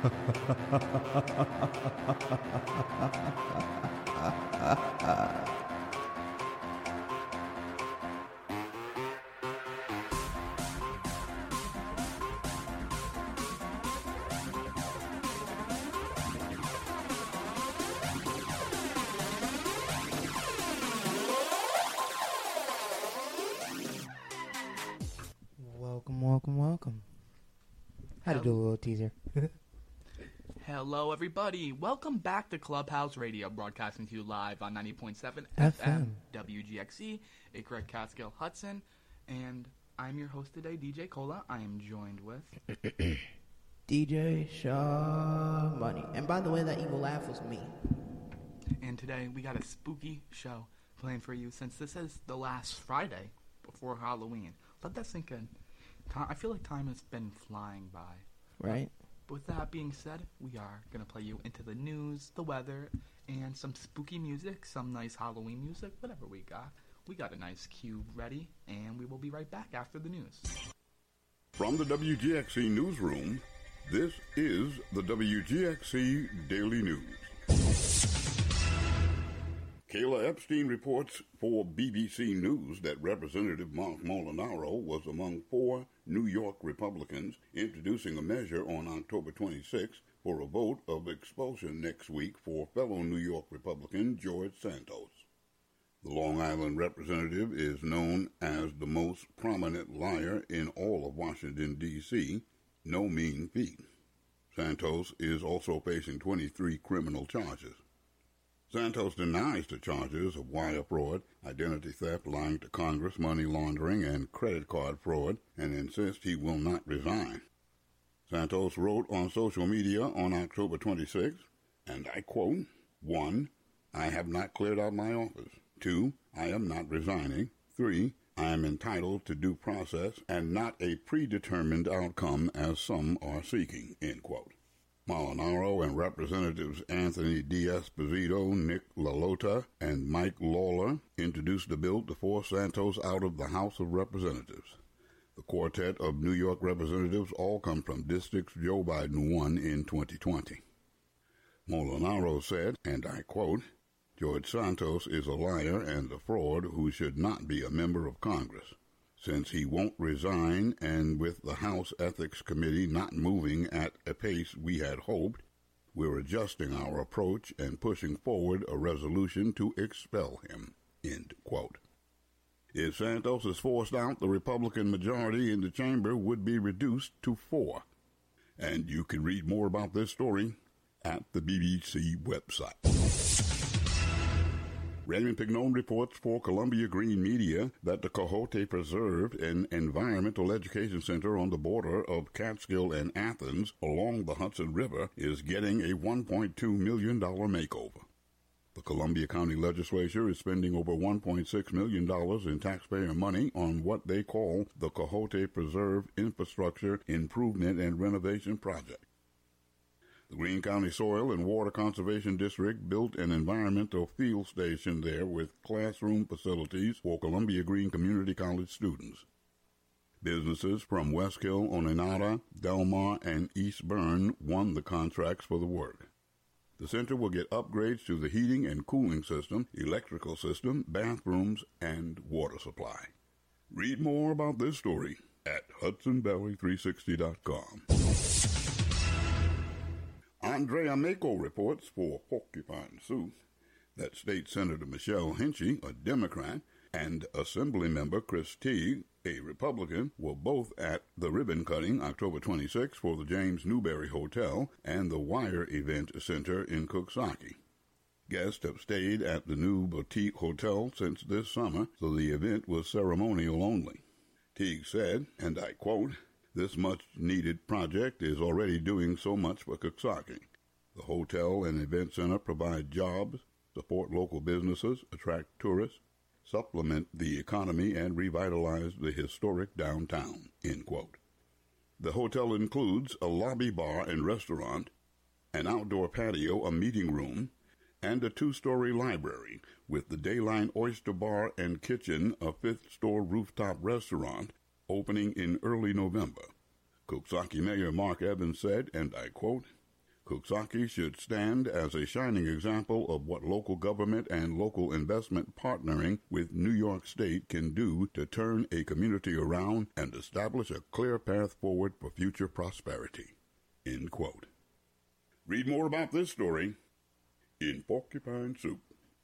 Welcome. Had to do a little teaser. Hello, everybody. Welcome back to Clubhouse Radio, broadcasting to you live on 90.7 FM, WGXE, Acre Catskill Hudson. And I'm your host today, DJ Cola. I am joined with... DJ Shaw Money. And by the way, that evil laugh was me. And today, we got a spooky show playing for you since this is the last Friday before Halloween. Let that sink in. I feel like time has been flying by. Right. But with that being said, we are going to play you into the news, the weather, and some spooky music, some nice Halloween music, whatever we got. We got a nice cue ready, and we will be right back after the news. From the WGXC Newsroom, this is the WGXC Daily News. Kayla Epstein reports for BBC News that Representative Mark Molinaro was among 4 New York Republicans introducing a measure on October 26 for a vote of expulsion next week for fellow New York Republican George Santos. The Long Island representative is known as the most prominent liar in all of Washington, D.C., no mean feat. Santos is also facing 23 criminal charges. Santos denies the charges of wire fraud, identity theft, lying to Congress, money laundering, and credit card fraud, and insists he will not resign. Santos wrote on social media on October 26, and I quote, 1. I have not cleared out my office. 2. I am not resigning. 3. I am entitled to due process and not a predetermined outcome as some are seeking, end quote. Molinaro and Representatives Anthony D'Esposito, Nick LaLota, and Mike Lawler introduced the bill to force Santos out of the House of Representatives. The quartet of New York representatives all come from districts Joe Biden won in 2020. Molinaro said, and I quote, George Santos is a liar and a fraud who should not be a member of Congress. Since he won't resign, and with the House Ethics Committee not moving at a pace we had hoped, we're adjusting our approach and pushing forward a resolution to expel him, end quote. If Santos is forced out, the Republican majority in the chamber would be reduced to 4. And you can read more about this story at the BBC website. Raymond Pignon reports for Columbia Green Media that the Coyote Preserve, an environmental education center on the border of Catskill and Athens along the Hudson River, is getting a $1.2 million makeover. The Columbia County Legislature is spending over $1.6 million in taxpayer money on what they call the Coyote Preserve Infrastructure Improvement and Renovation Project. The Greene County Soil and Water Conservation District built an environmental field station there with classroom facilities for Columbia Green Community College students. Businesses from Westkill, Oneonta, Delmar, and East Bern won the contracts for the work. The center will get upgrades to the heating and cooling system, electrical system, bathrooms, and water supply. Read more about this story at HudsonValley360.com. Andrea Mako reports for Porcupine Soup that State Senator Michelle Hinchy, a Democrat, and Assemblymember Chris Teague, a Republican, were both at the ribbon cutting October 26 for the James Newberry Hotel and the Wire Event Center in Coxsackie. Guests have stayed at the new boutique hotel since this summer, so the event was ceremonial only. Teague said, and I quote, "This much-needed project is already doing so much for Coxsackie. The hotel and event center provide jobs, support local businesses, attract tourists, supplement the economy, and revitalize the historic downtown," end quote. The hotel includes a lobby bar and restaurant, an outdoor patio, a meeting room, and a 2-story library with the Dayline Oyster Bar and Kitchen, a 5th-store rooftop restaurant, opening in early November. Coxsackie Mayor Mark Evans said, and I quote, Coxsackie should stand as a shining example of what local government and local investment partnering with New York State can do to turn a community around and establish a clear path forward for future prosperity. End quote. Read more about this story in Porcupine Soup.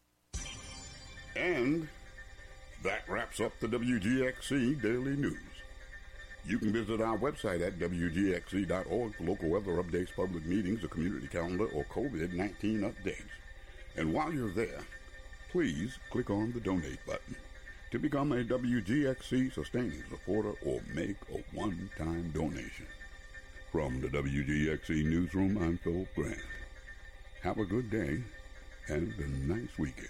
And that wraps up the WGXC Daily News. You can visit our website at WGXC.org for local weather updates, public meetings, a community calendar, or COVID-19 updates. And while you're there, please click on the donate button to become a WGXC sustaining supporter or make a one-time donation. From the WGXC Newsroom, I'm Phil Grant. Have a good day and a nice weekend.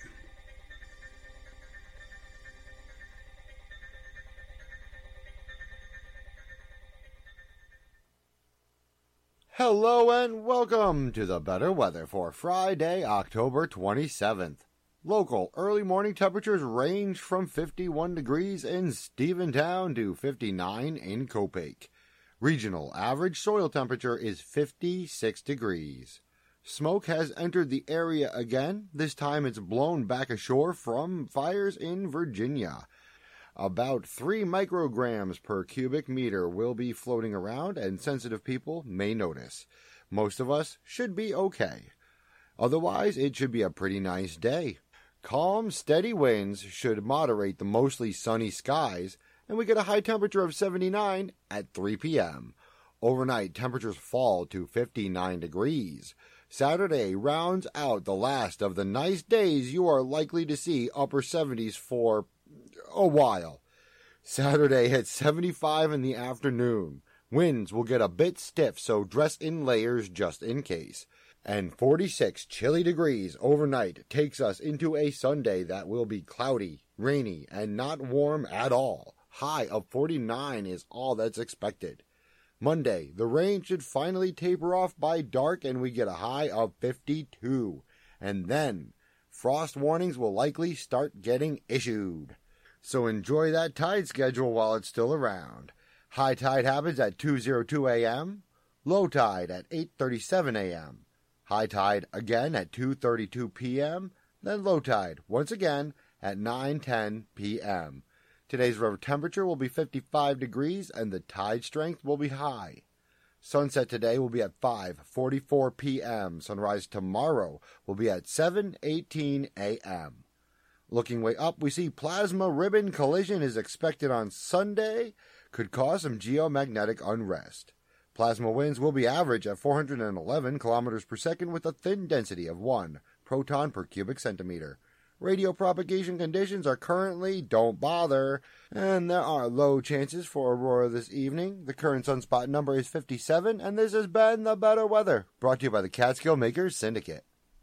Hello and welcome to the better weather for Friday, October 27th. Local early morning temperatures range from 51 degrees in Stephentown to 59 in Copake. Regional average soil temperature is 56 degrees. Smoke has entered the area again. This time it's blown back ashore from fires in Virginia. About 3 micrograms per cubic meter will be floating around, and sensitive people may notice. Most of us should be okay. Otherwise, it should be a pretty nice day. Calm, steady winds should moderate the mostly sunny skies, and we get a high temperature of 79 at 3 p.m. Overnight, temperatures fall to 59 degrees. Saturday rounds out the last of the nice days you are likely to see upper 70s for a while. Saturday hits 75 in the afternoon. Winds will get a bit stiff, so dress in layers just in case. And 46 chilly degrees overnight takes us into a Sunday that will be cloudy, rainy, and not warm at all. High of 49 is all that's expected. Monday, the rain should finally taper off by dark and we get a high of 52. And then, frost warnings will likely start getting issued. So enjoy that tide schedule while it's still around. High tide happens at 2:02 a.m., low tide at 8:37 a.m., high tide again at 2:32 p.m., then low tide once again at 9:10 p.m. Today's river temperature will be 55 degrees and the tide strength will be high. Sunset today will be at 5:44 p.m. Sunrise tomorrow will be at 7:18 a.m. Looking way up, we see plasma ribbon collision is expected on Sunday. Could cause some geomagnetic unrest. Plasma winds will be average at 411 kilometers per second with a thin density of 1 proton per cubic centimeter. Radio propagation conditions are currently don't bother, and there are low chances for aurora this evening. The current sunspot number is 57, and this has been The Better Weather, brought to you by the Catskill Makers Syndicate.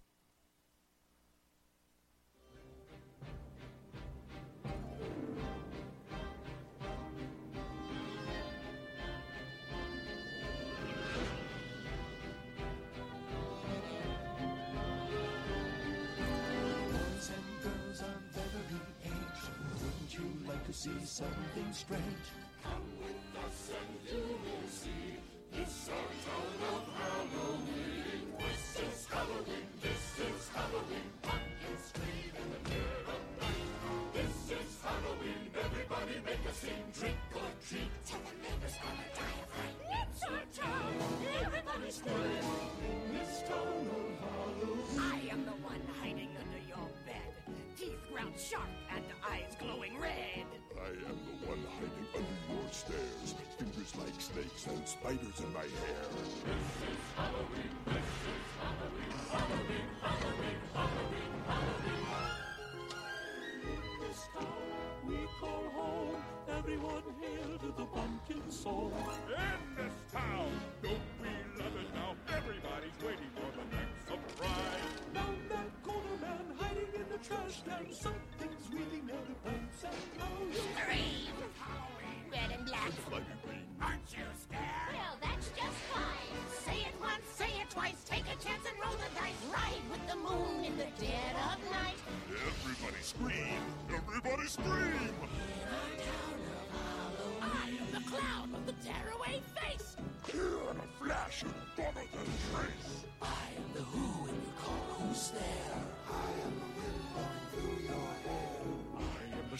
See something strange. Come with us and you will see. This our town of Halloween. This is Halloween. This is Halloween. Pumpkins scream in the dead of night. This is Halloween. Everybody make a scene. Trick or treat. Tell the neighbors gonna die of fright. It's our town. Everybody scream. In this town of Halloween. I am the one hiding under your bed. Teeth ground sharp and eyes glowing red. I am the one hiding under your stairs. Fingers like snakes and spiders in my hair. This is Halloween. This is Halloween. Halloween. Halloween. Halloween. Halloween. In this town we call home. Everyone hail to the pumpkin song. In this town, don't we love it now? Everybody's waiting for the next surprise. Now that corner man hiding in the trash can. Something's reading out of pants and clothes. Scream! Red and black. Aren't you scared? Well, that's just fine. Say it once, say it twice. Take a chance and roll the dice. Ride with the moon in the dead of night. Everybody scream! Everybody scream! In our town of Halloween, I am the clown with the tearaway face. Here in a flash, and better than trace. I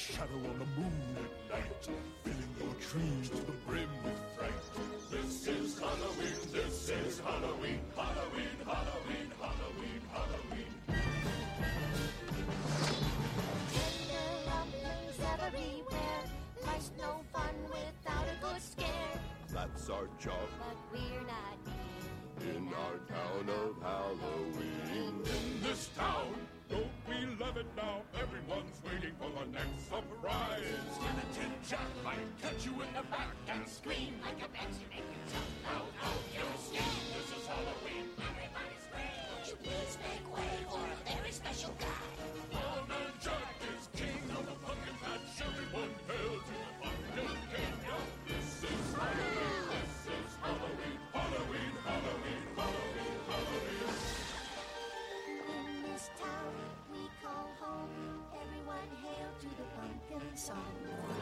shadow on the moon at night, filling your trees to the brim with fright. This is Halloween, this is Halloween, Halloween, Halloween, Halloween, Halloween. Tender rumblings everywhere. Life's no fun without a good scare. That's our job But we're not here. in our town of Halloween. In this town, don't we love it now? Everyone's waiting for the next surprise. Skeleton Jack might catch you in the back and Scream like a banshee, make you jump out of your skin. this is Halloween. Everybody scream. Won't you please make way for a very special guy? Pumpkin Jack is king of the pumpkin patch. Everyone hail to the pumpkin king. This is Halloween. This is Halloween. Halloween. Halloween. Halloween. Halloween. In this town we call home, everyone hail to the pumpkin song.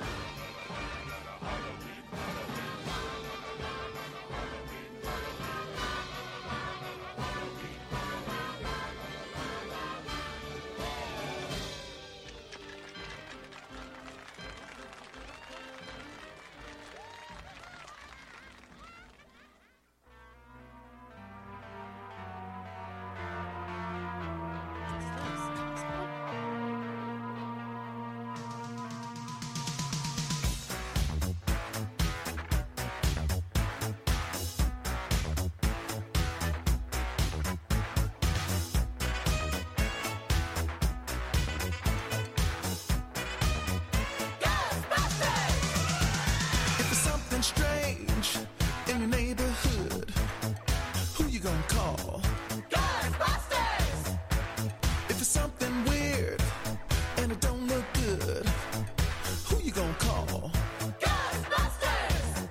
If there's something strange in your neighborhood, who you gonna call? Ghostbusters! If there's something weird and it don't look good, who you gonna call? Ghostbusters!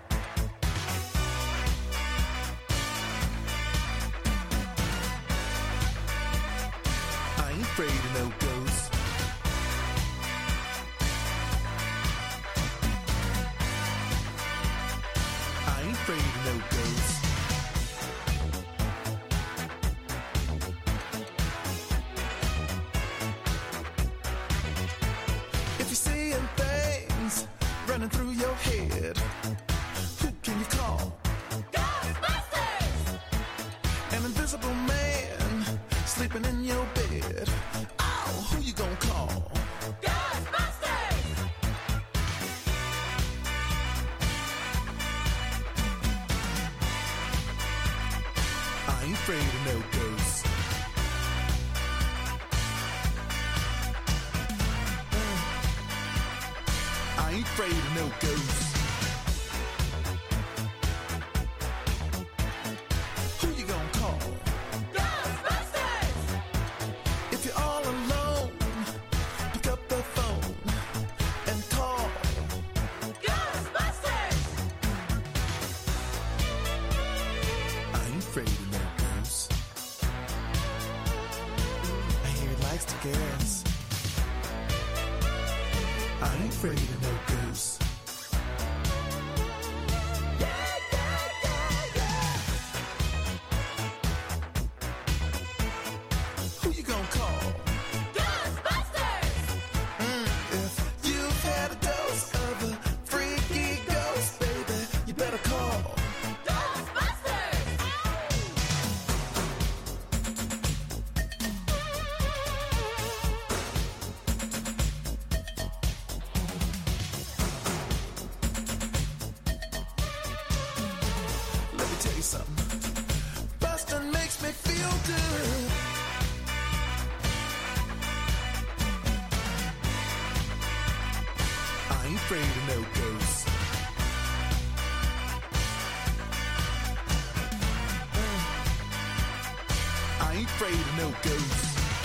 I ain't afraid of no ghosts. I ain't afraid of no ghosts. If you're seeing things running through your head, who can you call? Ghostbusters! An invisible man sleeping in your bed. Oh, who you gonna call? Ghostbusters! I ain't afraid of no ghosts. I ain't afraid of no ghosts. Who you gonna call? Ghostbusters! If you're all alone, pick up the phone and call. Ghostbusters! I ain't afraid of no ghosts. I hear it likes to gas. I ain't afraid of no ghosts. Who you gonna call? Ghostbusters! If you've had a dose of a freaky ghost, baby, you better call. Ghostbusters! Let me tell you something. Bustin' makes me feel good. I ain't afraid of no ghosts. I ain't afraid of no ghosts.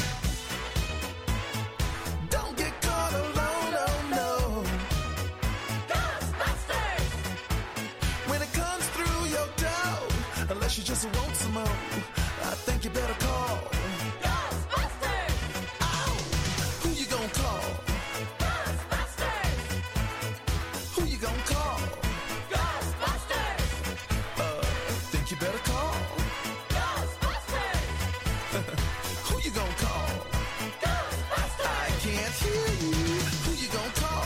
Don't get caught alone, oh no. Ghostbusters! When it comes through your door, unless you just want some more, I think you better call. Ghostbusters! Oh, who you gonna call? Ghostbusters! Who you gonna call? Ghostbusters! Think you better call. Ghostbusters! Who you gonna call? Ghostbusters! I can't hear you. Who you gonna call?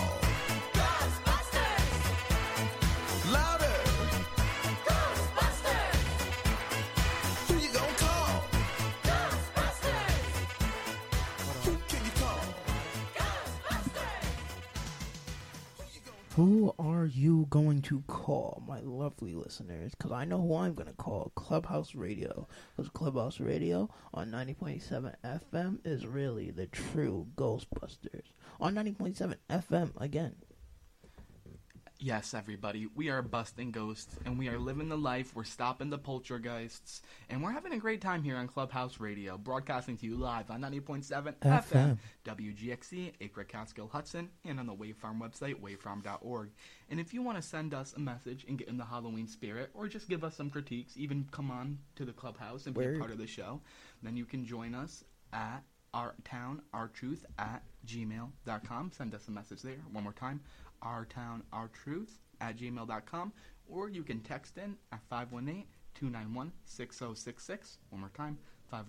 Who are you going to call, my lovely listeners? Because I know who I'm going to call. Clubhouse Radio. Because Clubhouse Radio on 90.7 FM is really the true Ghostbusters. On 90.7 FM, again. Yes, everybody, we are busting ghosts, and we are living the life. We're stopping the poltergeists, and we're having a great time here on Clubhouse Radio, broadcasting to you live on 90.7 FM, WGXC, Acre Catskill Hudson, and on the Wave Farm website, wavefarm.org. And if you want to send us a message and get in the Halloween spirit, or just give us some critiques, even come on to the Clubhouse and be a part of the show, then you can join us at ourtownourtruth at gmail.com. Send us a message there. One more time, ourtownourtruth at gmail.com, or you can text in at 518-291-6066. One more time,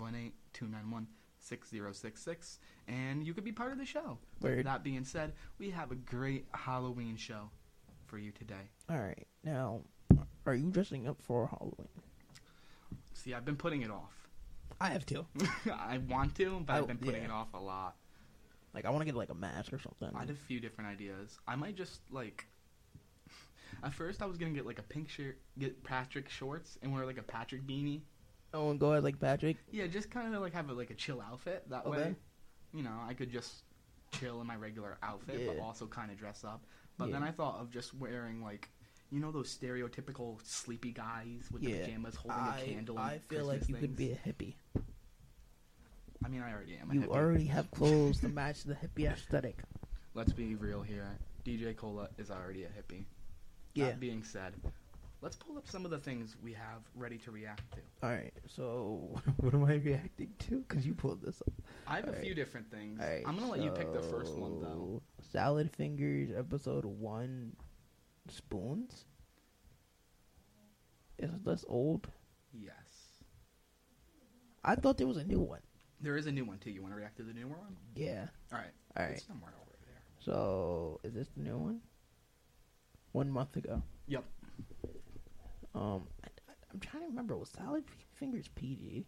518-291-6066, and you could be part of the show. Word. That being said, we have a great Halloween show for you today. All right. Now, are you dressing up for Halloween? See, I've been putting it off. I have to. I want to, but I've been putting it off a lot. Like, I want to get, like, a mask or something. I had a few different ideas. I might just, like... At first, I was going to get, like, a pink shirt, get Patrick shorts, and wear, like, a Patrick beanie. Oh, and go as, like, Patrick? Yeah, just kind of, like, have, a chill outfit. That way, you know, I could just chill in my regular outfit, but also kind of dress up. But then I thought of just wearing, like... You know those stereotypical sleepy guys with the pajamas holding a candle? I feel like you could be a hippie. I mean, I already am a hippie. You already have clothes to match the hippie aesthetic. Let's be real here. DJ Cola is already a hippie. Yeah. That being said, let's pull up some of the things we have ready to react to. Alright, so what am I reacting to? Because you pulled this up. I have a few different things. I'm going to let you pick the first one, though. Salad Fingers, episode 1... Spoons? Is this old? Yes. I thought there was a new one. There is a new one, too. You want to react to the newer one? Yeah. Alright. It's somewhere over there. So, is this the new one? 1 month ago. Yep. I'm trying to remember. Was Salad Fingers PG?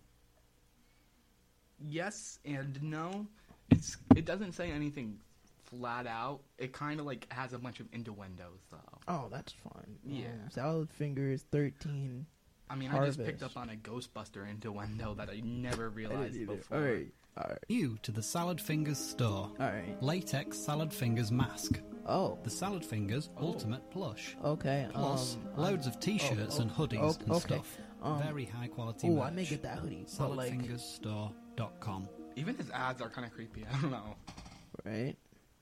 Yes and no. It doesn't say anything flat out. It kind of like has a bunch of innuendos though. Oh, that's fun. Yeah. Salad Fingers 13. I mean, Harvest. I just picked up on a Ghostbuster innuendo that I never realized before. All right. New to the Salad Fingers store. All right. Latex Salad Fingers mask. Oh. The Salad Fingers Ultimate Plush. Okay. Plus, loads of t-shirts and hoodies and stuff. Very high quality merch. I may get that hoodie. SaladFingersStore.com. Even his ads are kind of creepy. I don't know. Right.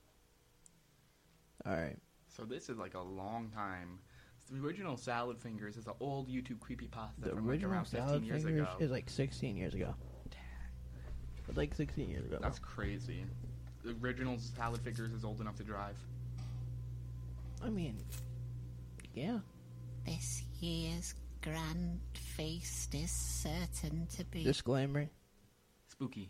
All right. So this is like a long time. The original Salad Fingers is an old YouTube creepypasta from like original around 15 Salad years Fingers ago. is like 16 years ago. It's like 16 years ago. That's crazy. The original Salad Fingers is old enough to drive. I mean, yeah. This year's grand feast is certain to be... Disclaimer. Spooky.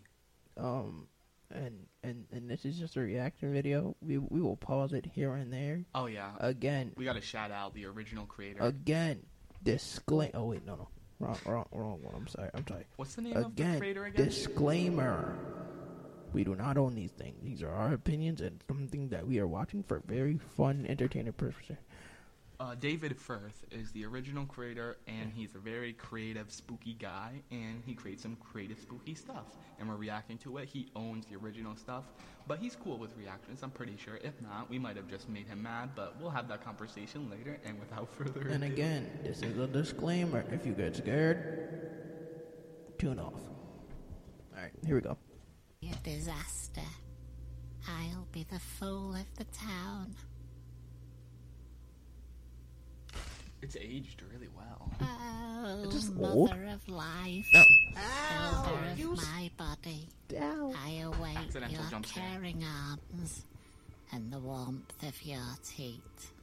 And this is just a reaction video. We will pause it here and there. Oh yeah. Again. We gotta shout out the original creator. Again. Oh wait, no. Wrong one. I'm sorry. What's the name of the creator again? Disclaimer. We do not own these things. These are our opinions and something that we are watching for very fun, entertainment purposes. David Firth is the original creator, and he's a very creative, spooky guy, and he creates some creative, spooky stuff. And we're reacting to it. He owns the original stuff, but he's cool with reactions, I'm pretty sure. If not, we might have just made him mad, but we'll have that conversation later, and without further ado... And again, this is a disclaimer. If you get scared, tune off. Alright, here we go. A disaster. I'll be the fool of the town. It's aged really well. Oh, Is this mother old? of life, No. builder of my body, Down. I await Accidental your jump scare. caring arms and the warmth of your teat.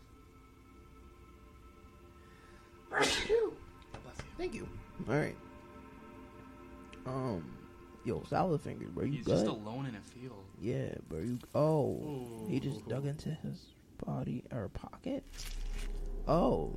Thank you. Alright. Yo, Salad Fingers, bro, you He's good? just alone in a field. Yeah, bro, you... Oh, he just dug into his body, or pocket? Oh.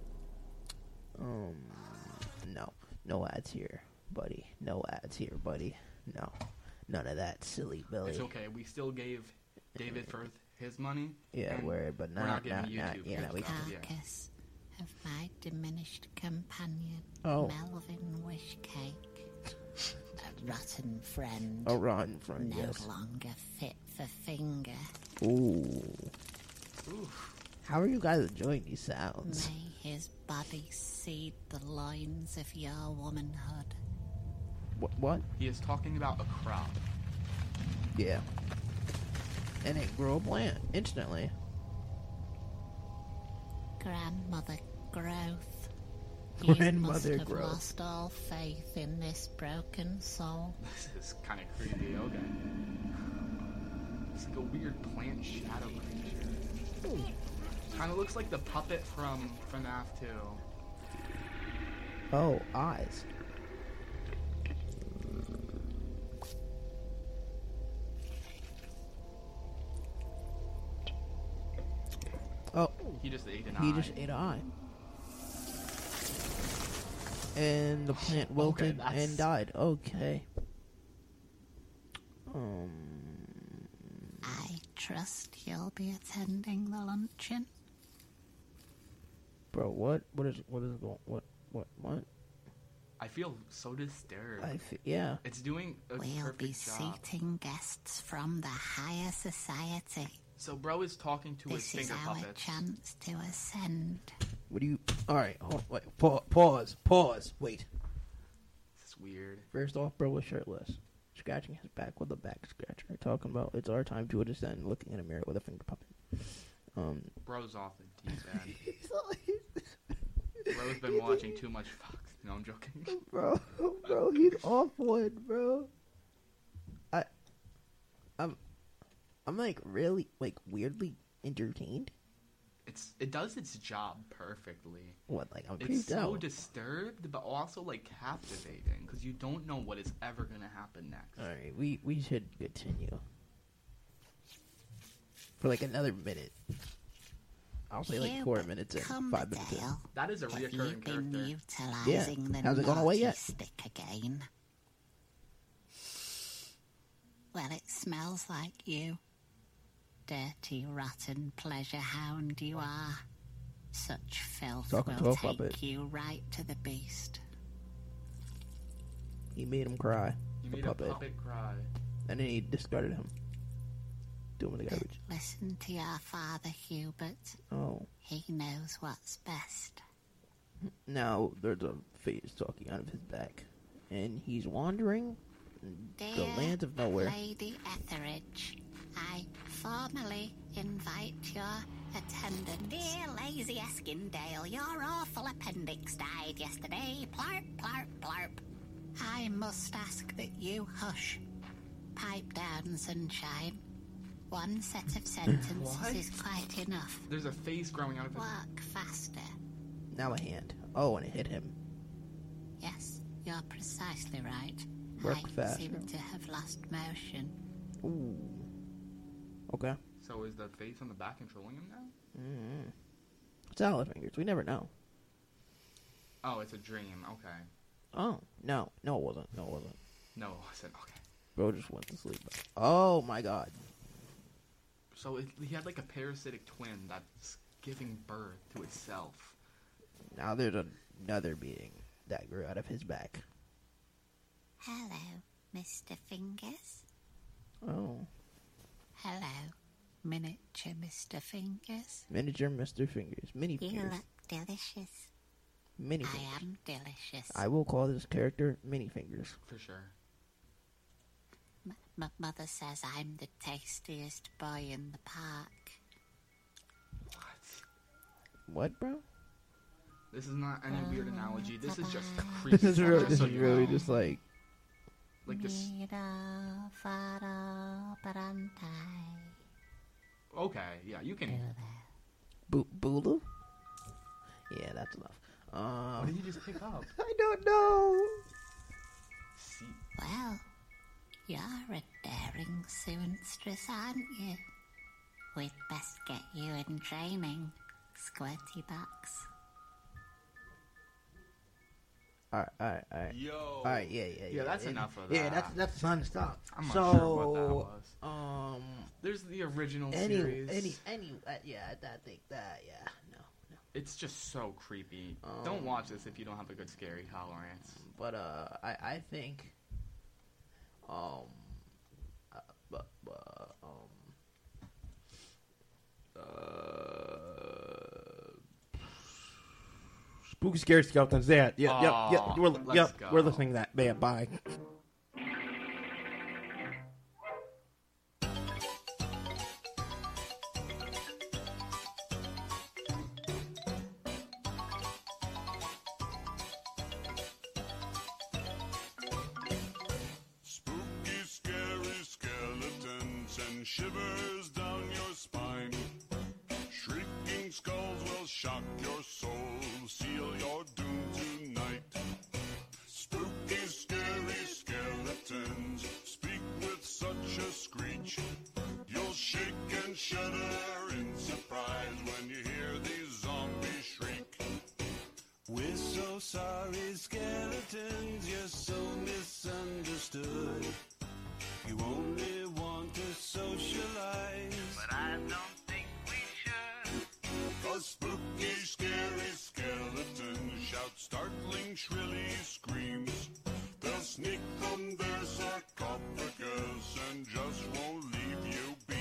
No. No ads here, buddy. No ads here, buddy. No. None of that, silly Billy. It's okay. We still gave David Firth his money. Yeah, but we're not giving YouTube. Carcass of my diminished companion, Oh. Melvin Wishcake. A rotten friend. A rotten friend, no yes. longer fit for finger. Ooh. How are you guys enjoying these sounds? May his body seed the loins of your womanhood. What? He is talking about a crop. Yeah. And it grow a plant instantly. Grandmother growth. Grandmother you must have growth. lost all faith in this broken soul. This is kind of creepy. Okay. It's like a weird plant shadow creature. Kind of looks like the puppet from FNAF 2. Oh, eyes. Oh, He just ate an he eye. just ate an eye. And the plant wilted that's- and died. Okay. I trust you'll be attending the luncheon. Bro, what is going? What? I feel so disturbed. Yeah. It's doing a We'll perfect be job. seating guests from the higher society. So bro is talking to his This is finger our puppets. chance to ascend. What do you? All right. Wait. Pause. Wait. This is weird. First off, bro was shirtless, scratching his back with a back scratcher. Talking about it's our time to ascend, looking in a mirror with a finger puppet. Bro's off the deep end. Bro's been watching too much Fox. No, I'm joking. bro, he's off one, bro. I'm like really like weirdly entertained. It does its job perfectly. What, like I'm It's creeped so out. disturbed, but also like captivating because you don't know what is ever gonna happen next. All right, we should continue for like another minute. I'll say like 4 minutes in, 5 minutes in. Dale, That is a have reoccurring you been character. utilizing the Has it gone away naughty yet? stick again? Well, it smells like you. Dirty, rotten pleasure hound you are. Such filth Talking to will a take puppet. you right to the beast. He made him cry. You the made a puppet cry. And then he discarded him. Threw him in the garbage. Listen to your father, Hubert. Oh. He knows what's best. Now there's a face talking out of his back, and he's wandering the Dear lands of nowhere. Lady Etheridge, I formally invite your attendance. Dear lazy Eskindale, your awful appendix died yesterday. Plarp, plarp, plarp. I must ask that you hush. Pipe down, sunshine. One set of sentences What? is quite enough. There's a face growing out of his. Work faster. Now a hand. Oh, and it hit him. Yes, you're precisely right. Work I faster. seem to have lost motion. Ooh. Okay. So is the face on the back controlling him now? Mm-hmm. Salad fingers. We never know. Oh, it's a dream. Okay. Oh no, it wasn't. No, I said okay. Bro just went to sleep. Oh my god. So he had like a parasitic twin that's giving birth to itself. Now there's another being that grew out of his back. Hello, Mr. Fingers. Oh. Hello, miniature Mr. Fingers. Miniature Mr. Fingers. Mini You fingers. look delicious. Mini I fingers. am delicious. I will call this character Mini Fingers. For sure. Mother says I'm the tastiest boy in the park. What, bro? This is not any weird analogy. This is just creepy. This is really, Just this so is you really know. just like this. Mira, faro, parantai. Okay, yeah, you can. Bulu. Yeah, that's enough. What did you just pick up? I don't know. See, Well, you're a daring seamstress, aren't you? We'd best get you in training, Squirty Bucks. Alright. yo. Alright, yeah. Yeah, that's enough of Yeah, that. that's time to stop. I'm not so, sure what that was. There's the original series. I think that, yeah, no. It's just so creepy. Don't watch this if you don't have a good scary tolerance. But, I think, Spooky Scary Skeletons. Yeah. We're listening to that. Yeah, bye. Spooky, scary skeletons and shivers down your spine. Shrieking skulls will shock your soul, seal your doom tonight. Spooky, scary skeletons speak with such a screech. You'll shake and shudder in surprise when you hear these zombies shriek. We're so sorry, skeletons, you're so misunderstood. You only want to socialize, but I don't think we should. 'Cause spooky, scary skeletons shout startling, shrilly screams. They'll sneak from their sarcophagus and just won't leave you be.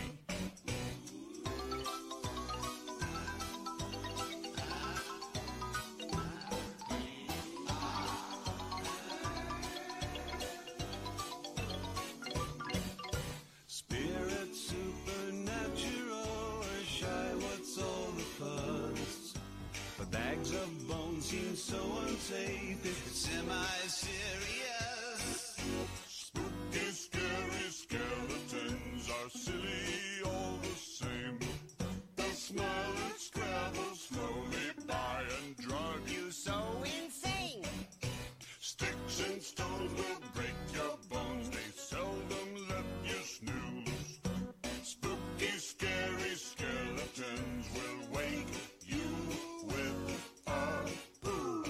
Spirit supernatural, or shy, what's all the fuss? But bags of bones seem so unsafe, it's semi-serious. Spooky, scary skeletons are silly all the same. They'll smile and scrabble slowly by and drive you so insane. Sticks and stones will break your bones, they seldom let you snooze. Spooky, scary skeletons will wake you with a boo.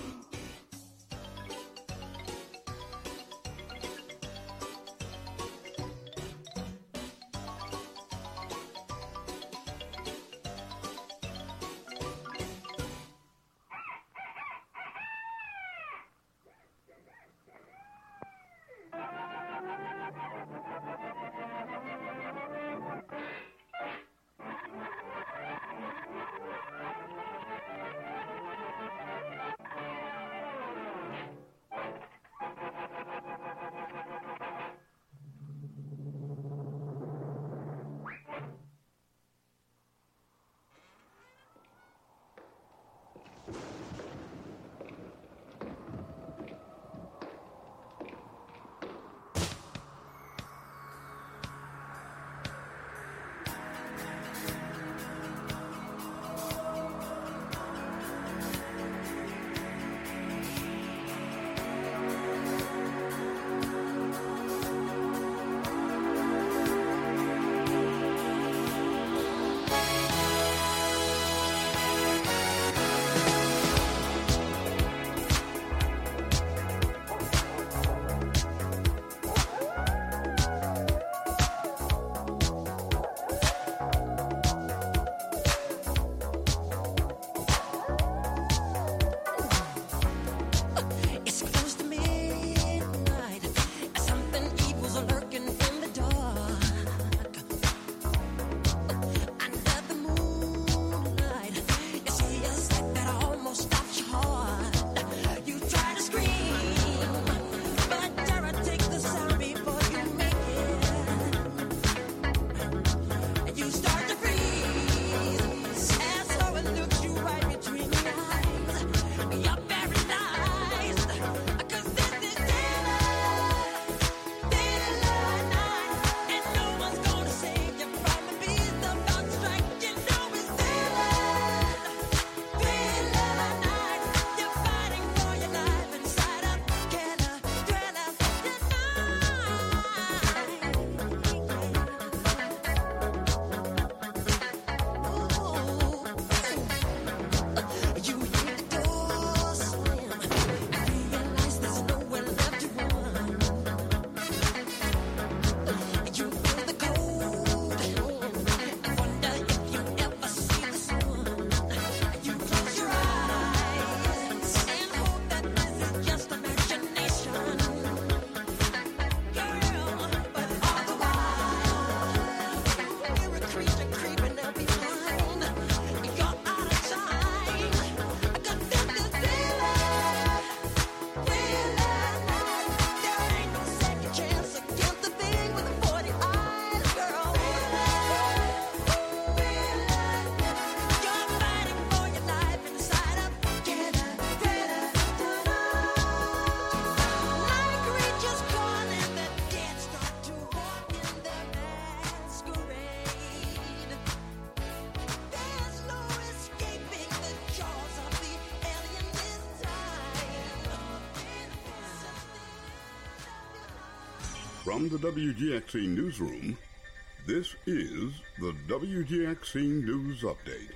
From the WGXC Newsroom, this is the WGXC News Update.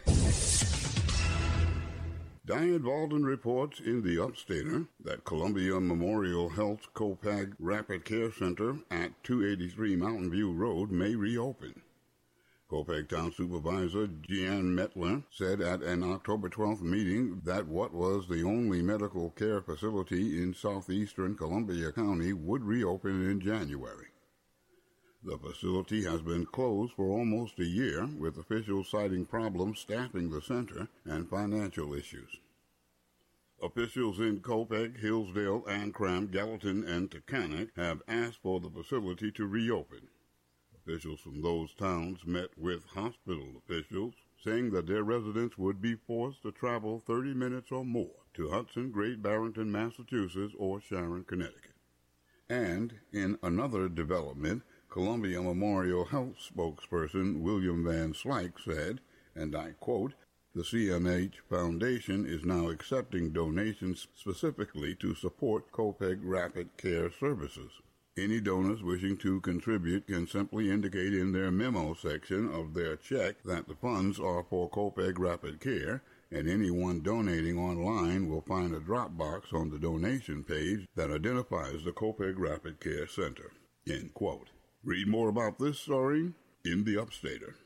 Diane Walden reports in the Upstater that Columbia Memorial Health Copag Rapid Care Center at 283 Mountain View Road may reopen. Copag Town Supervisor Jeanne Metler said at an October 12th meeting that what was the only medical care facility in southeastern Columbia County would reopen in January. The facility has been closed for almost a year, with officials citing problems staffing the center and financial issues. Officials in Copeg, Hillsdale, Ancram, Gallatin, and Taconic have asked for the facility to reopen. Officials from those towns met with hospital officials, saying that their residents would be forced to travel 30 minutes or more to Hudson, Great Barrington, Massachusetts, or Sharon, Connecticut. And in another development, Columbia Memorial Health spokesperson William Van Slyke said, and I quote, "The CMH Foundation is now accepting donations specifically to support Copeg Rapid Care Services. Any donors wishing to contribute can simply indicate in their memo section of their check that the funds are for Copeg Rapid Care, and anyone donating online will find a drop box on the donation page that identifies the Copeg Rapid Care Center." End quote. Read more about this story in the Upstater.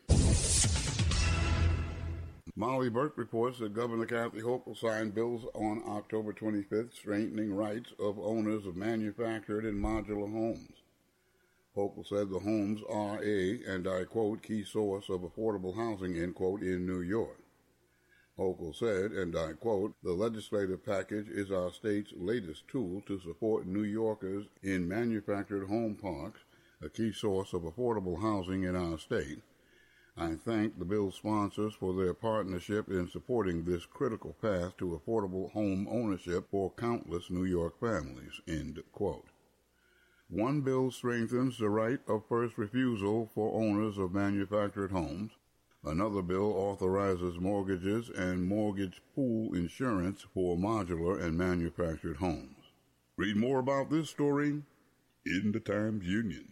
Molly Burke reports that Governor Kathy Hochul signed bills on October 25th strengthening rights of owners of manufactured and modular homes. Hochul said the homes are a, and I quote, "key source of affordable housing," end quote, in New York. Hochul said, and I quote, "The legislative package is our state's latest tool to support New Yorkers in manufactured home parks, a key source of affordable housing in our state. I thank the bill's sponsors for their partnership in supporting this critical path to affordable home ownership for countless New York families," end quote. One bill strengthens the right of first refusal for owners of manufactured homes. Another bill authorizes mortgages and mortgage pool insurance for modular and manufactured homes. Read more about this story in the Times-Union.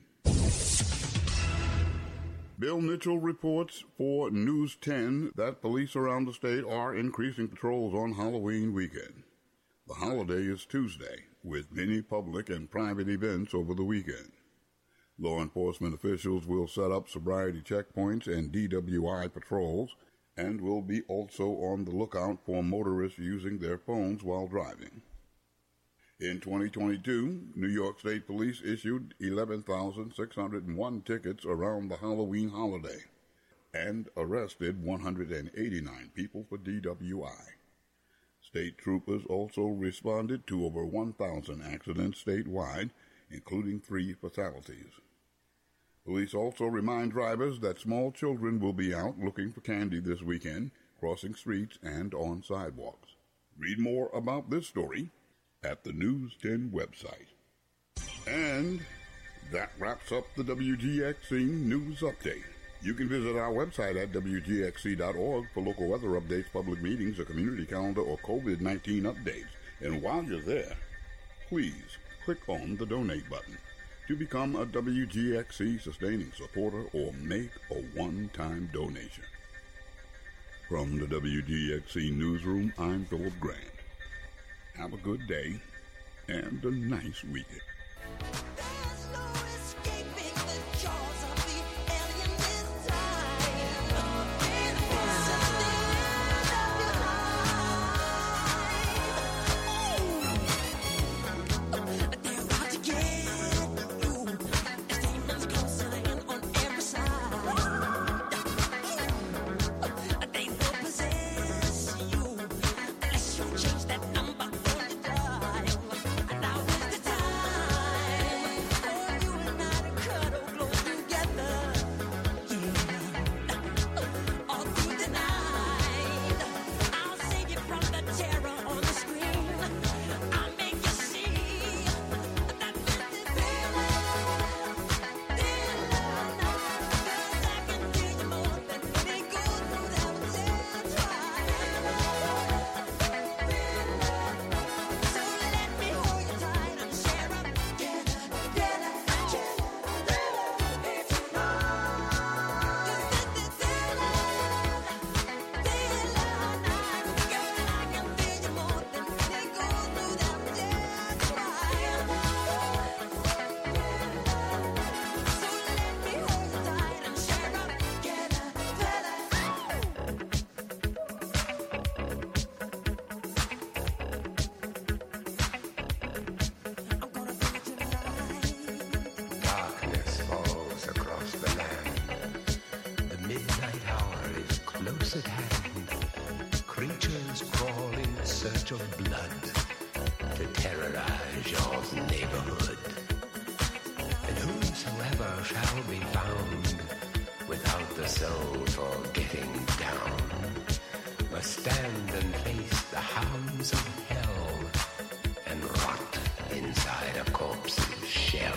Bill Mitchell reports for News 10 that police around the state are increasing patrols on Halloween weekend. The holiday is Tuesday, with many public and private events over the weekend. Law enforcement officials will set up sobriety checkpoints and DWI patrols, and will be also on the lookout for motorists using their phones while driving. In 2022, New York State Police issued 11,601 tickets around the Halloween holiday and arrested 189 people for DWI. State troopers also responded to over 1,000 accidents statewide, including 3 fatalities. Police also remind drivers that small children will be out looking for candy this weekend, crossing streets and on sidewalks. Read more about this story at the News 10 website. And that wraps up the WGXC News Update. You can visit our website at WGXC.org for local weather updates, public meetings, a community calendar, or COVID-19 updates. And while you're there, please click on the donate button to become a WGXC sustaining supporter or make a one-time donation. From the WGXC Newsroom, I'm Philip Grant. Have a good day and a nice weekend. There's no escaping the jaws of the alien this time. It's at the end of your life. They're out to get you. As demons closing in on every side. They will possess you unless you change that number. Now is the time. to terrorize your neighborhood. And whosoever shall be found without the soul for getting down must stand and face the hounds of hell and rot inside a corpse's shell.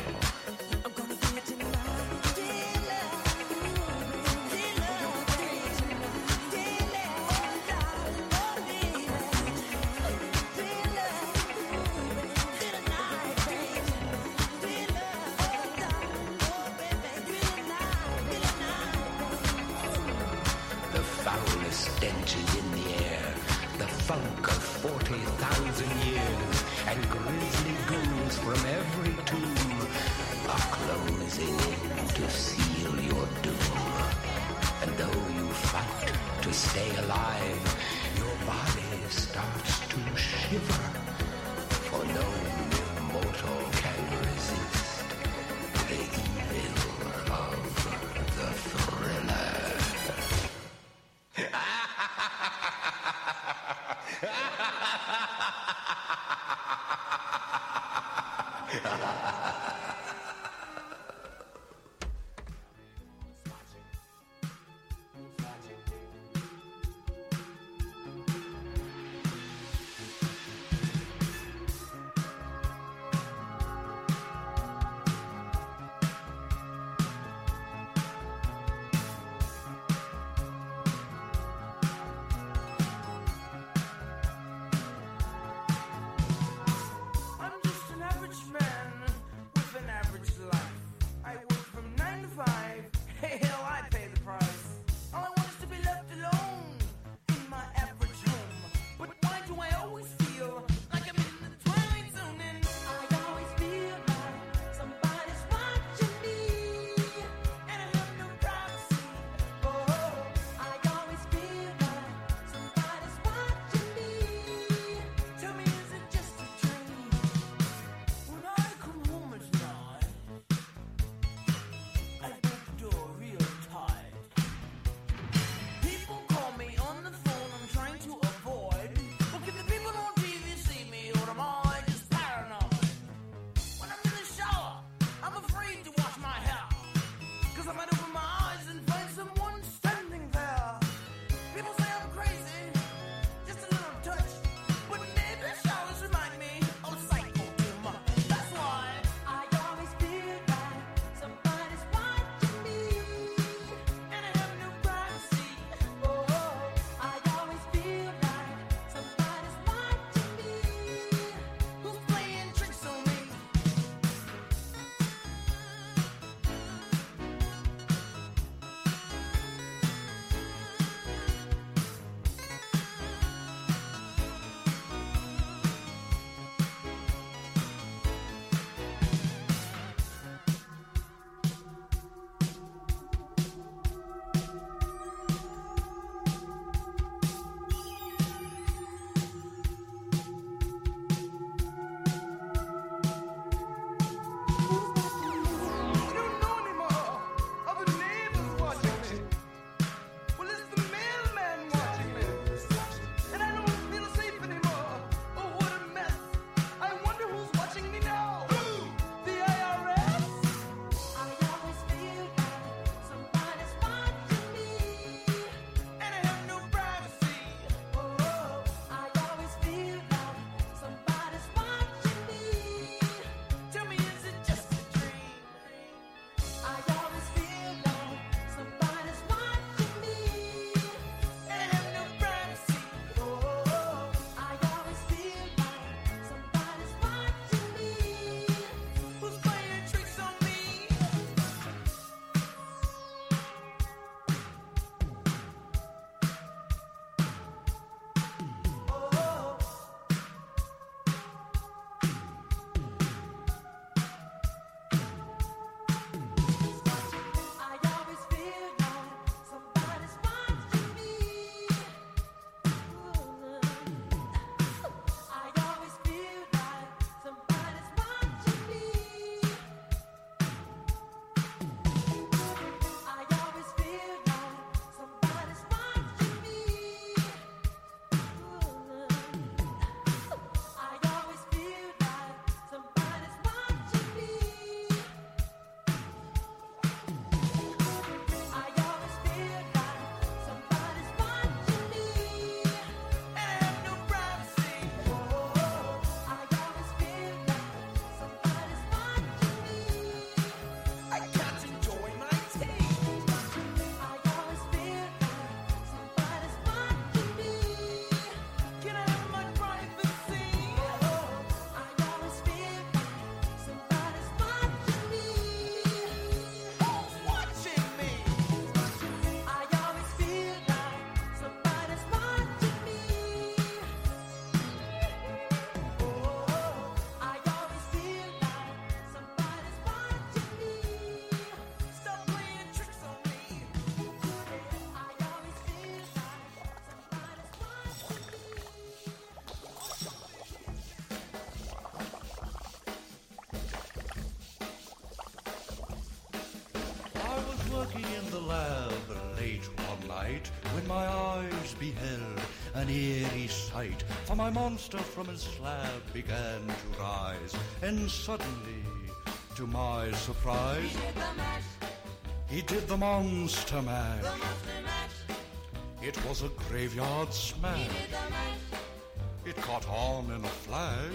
Stench is in the air, the funk of 40,000 years, and grisly ghouls from every tomb are closing in to seal your doom. And though you fight to stay alive, your body starts to shiver, for no mortal can resist the evil of the thriller. my eyes beheld an eerie sight, for my monster from his slab began to rise, and suddenly, to my surprise, he did the monster mash. It was a graveyard smash. It caught on in a flash.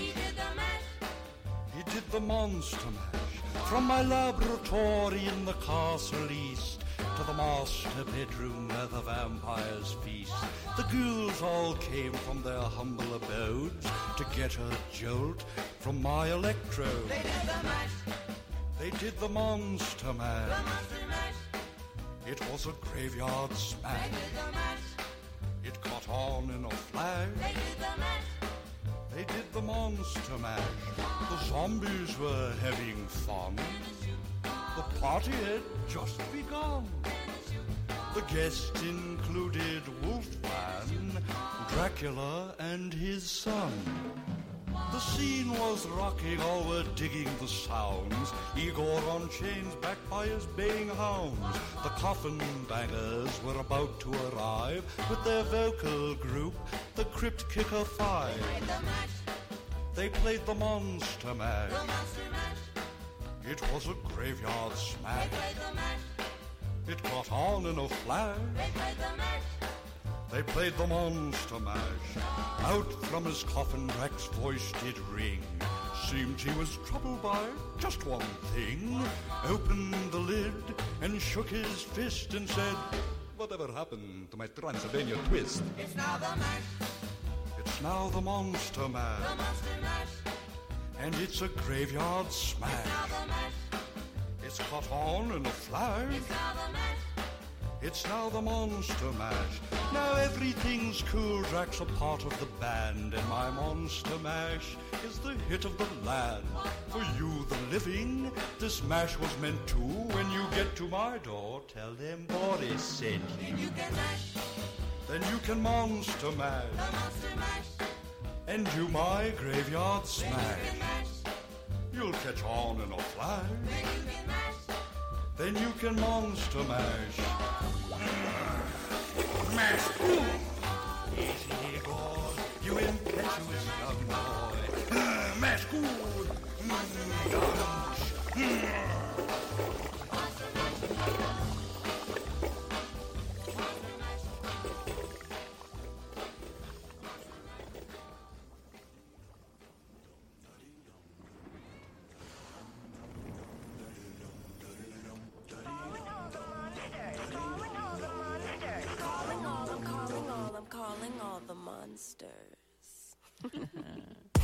He did the monster mash. From my laboratory in the castle east to the master bedroom where the vampires feast, the ghouls all came from their humble abodes to get a jolt from my electrode. They did the mash. They did the monster mash. The monster mash. It was a graveyard smash. They did the mash. It caught on in a flash. They did the mash. They did the monster mash. The zombies were having fun. The party had just begun. The guests included Wolfman, Dracula, and his son. The scene was rocking, all were digging the sounds. Igor on chains, backed by his baying hounds. The coffin bangers were about to arrive with their vocal group, the Crypt Kicker Five. They played the monster mash. It was a graveyard smash. It caught on in a flash. They played the monster mash. Out from his coffin, Drac's voice did ring. Seemed he was troubled by just one thing. Opened the lid and shook his fist and said, "Whatever happened to my Transylvania twist?" It's now the mash. It's now the monster mash. The monster mash. And it's a graveyard smash. It's now the mash. It's caught on in a flash. It's now the mash. It's now the monster mash. Now everything's cool, Drac's a part of the band, and my monster mash is the hit of the land. For you, the living, this mash was meant to. When you get to my door, tell them Boris sent you. Then you can mash. Then you can monster mash. The monster mash. And do my graveyard smash. Then you can mash. You'll catch on in a flash. Then you can mash. Then you can monster mash. Mash. Easy, Igor, you impetuous young boy. Mash good. Calling all the monsters.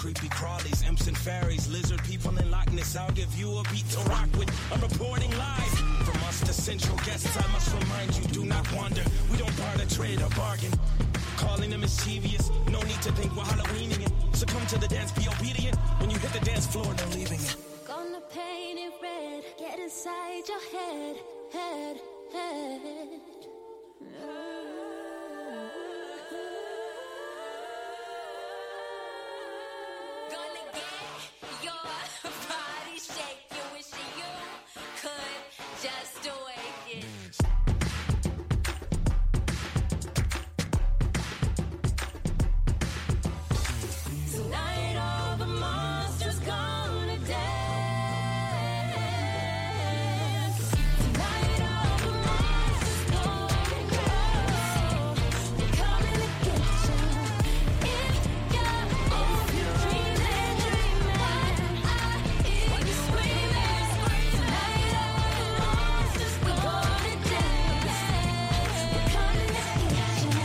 creepy crawlies, imps and fairies, lizard people in Loch Ness. I'll give you a beat to rock with. I'm reporting live from us to central guests. I must remind you, do not wander. We don't barter, trade, or bargain. Calling them mischievous, no need to think we're Halloweening it. So come to the dance, be obedient. When you hit the dance floor, no leaving it. Gonna paint it red, get inside your head, head. Gonna get your body shaking, wishing you could just awake it. Tonight all the monsters gonna dance. Tonight all the monsters gonna go. They're coming to get you. If you're dreaming, I hear you screaming. Tonight all the monsters gonna dance. We're coming to get you.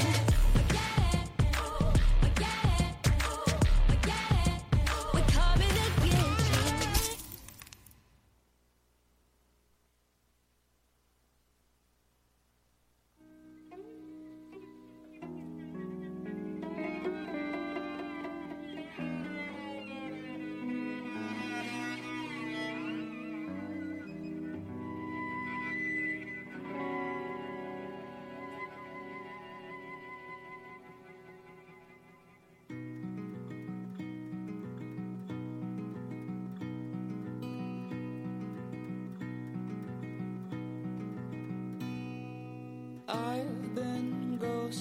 We're coming to get you. I've been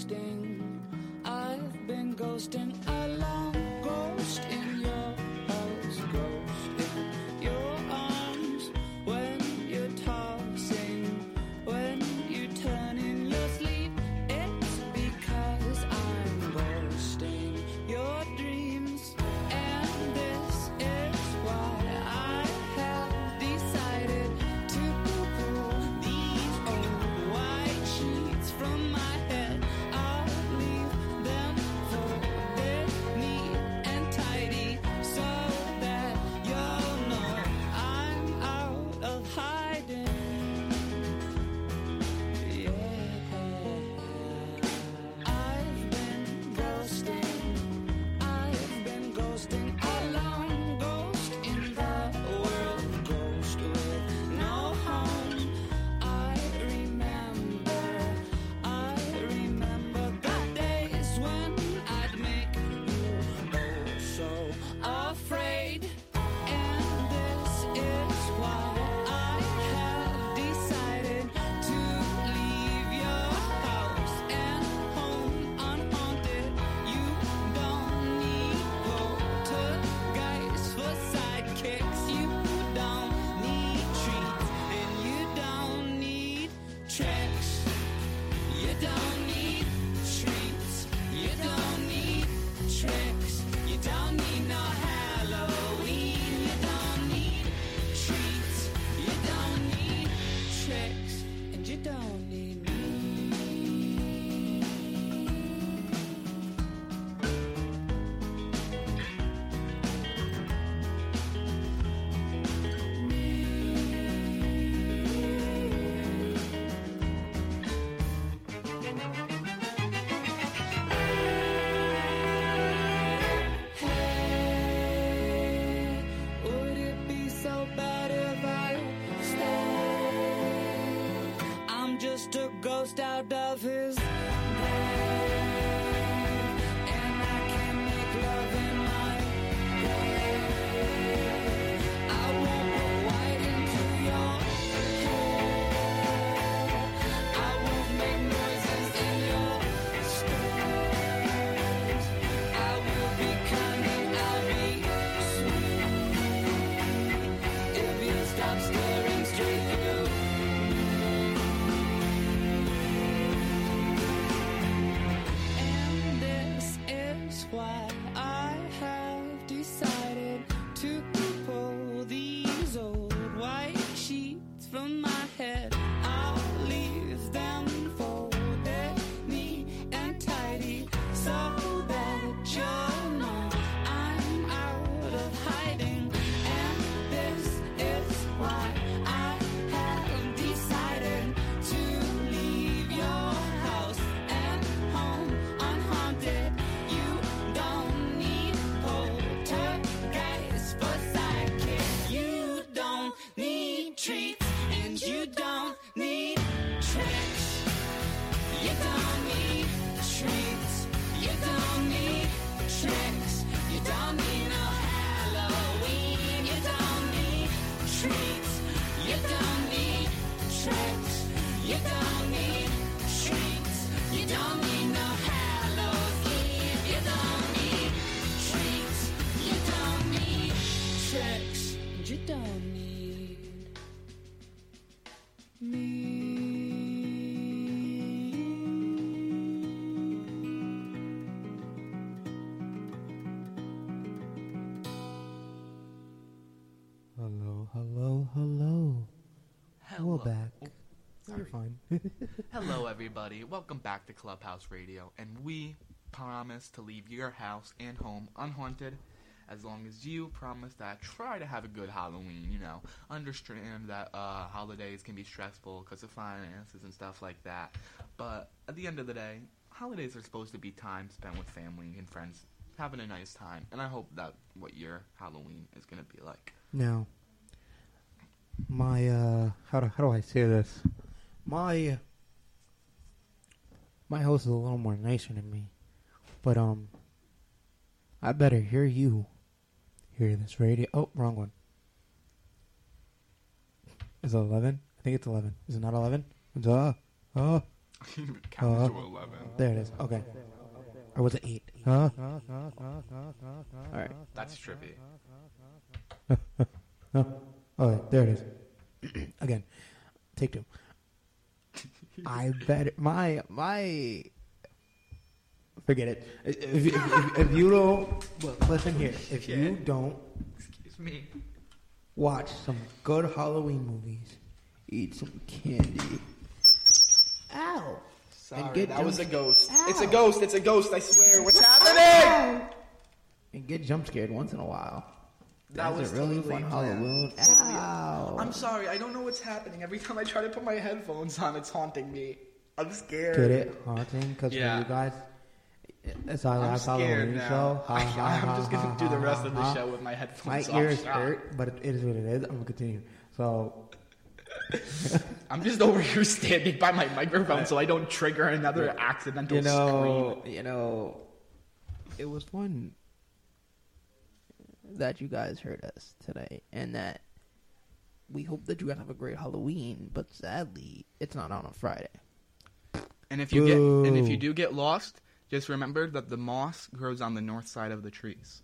ghosting a long ghost in your house, ghost in your arms when you're tossing, when you turn in your sleep. It's because I'm ghosting your dreams, and this is why I have decided to pull these old white sheets from my head. I'll leave them folded neat and tidy so that you'll know I'm out of hiding. Yeah, I've been ghosting a long ghost in the world, ghost with no home. I remember the days when I'd make you so afraid. And this is why I have decided to leave your house and home unhaunted. You don't need poltergeists for sidekicks. You don't need treats and you don't need tricks. You don't need treats. You don't need tricks. You don't need no Halloween. You don't need treats. You don't need tricks. And you don't need me. Would it be so bad if I stayed? I'm just a ghost out of his grave, and I can make love in my grave. I won't go right into your head. I won't make noises in your stairs. I will be kind and I'll be sweet if you stop staring straight through. Hello. We're back. You're fine. Hello, everybody. Welcome back to Clubhouse Radio, and we promise to leave your house and home unhaunted as long as you promise that try to have a good Halloween. You know, understand that holidays can be stressful because of finances and stuff like that. But at the end of the day, holidays are supposed to be time spent with family and friends, having a nice time. And I hope that what your Halloween is going to be like. Now, my how do I say this? My host is a little more nicer than me, but I better hear this radio. Oh, wrong one. Is it 11? I think it's 11. Is it not 11? It's Count to 11. There it is. Okay. Or was it 8? All right. That's trippy. Okay, there it is. Again, take 2. I bet my forget it. If you don't look, listen here. If you don't, excuse me, watch some good Halloween movies, eat some candy. Ow! Sorry, that was a ghost. Ow. It's a ghost. It's a ghost. I swear. What's happening? And get jump scared once in a while. That was a really totally fun Halloween. Ow! I'm sorry. I don't know what's happening. Every time I try to put my headphones on, it's haunting me. I'm scared. Get it? Haunting? Because for you guys, it's our last Halloween show. I'm just going to do the rest of the show with my headphones off. My ears hurt, but it is what it is. I'm going to continue. So... I'm just over here standing by my microphone so I don't trigger another accidental scream. You know, it was fun that you guys heard us today, and that we hope that you guys have a great Halloween. But sadly, it's not on a Friday. And if you do get lost, just remember that the moss grows on the north side of the trees.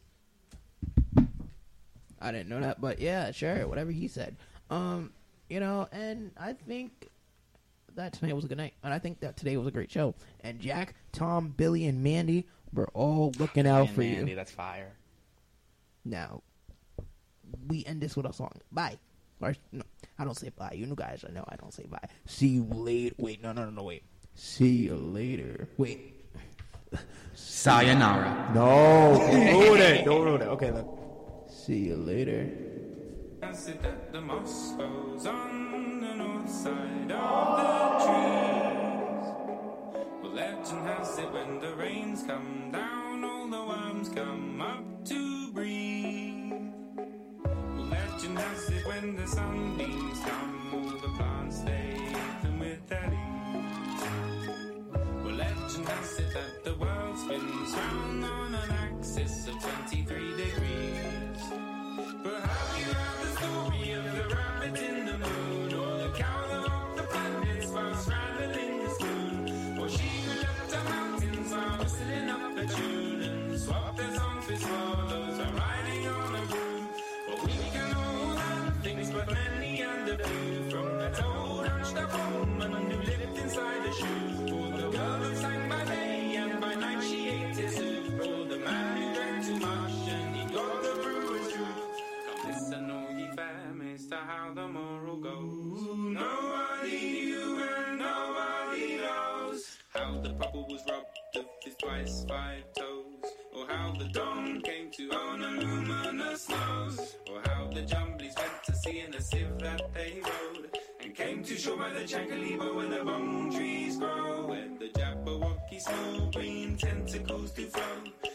I didn't know that, but yeah, sure, whatever he said. You know, and I think that tonight was a good night. And I think that today was a great show. And Jack, Tom, Billy, and Mandy were all looking out for you. Mandy, that's fire. Now, we end this with a song. Bye. Or, no, I don't say bye. You guys, I know I don't say bye. See you later. Wait, no, wait. See you later. Wait. Sayonara. No. Don't ruin it. Okay, look. See you later. As it that the moss grows on the north side of the trees. Well, legend has it when the rains come down, all the worms come up to breathe. Well, legend has it when the sunbeams come, all the plants they them with their leaves. Well, legend has it that the world spins round on an axis of 23 degrees. But have you heard the story of the rabbit in the moon, or the cow that walked the planets while straddling the spoon? Or she who left the mountains while whistling up a tune and swapped their songs with swallows while riding on a broom? Well, we can all learn things, but many and a few from that old hunched up woman who lived inside a shoe. For the girl who sang by day and by night she ate his soup. For the man who drank too much and he got the brewer's truth. Listen, all ye families, to how the moral goes. Nobody knew and nobody knows how the papa was robbed of his twice 5 toes, or how the dawn came to own a luminous nose, or how the jumblies went to sea in a sieve that they rode, and came to shore by the Chancalibo where the bone trees grow, where the Jabberwocky small green tentacles do flow.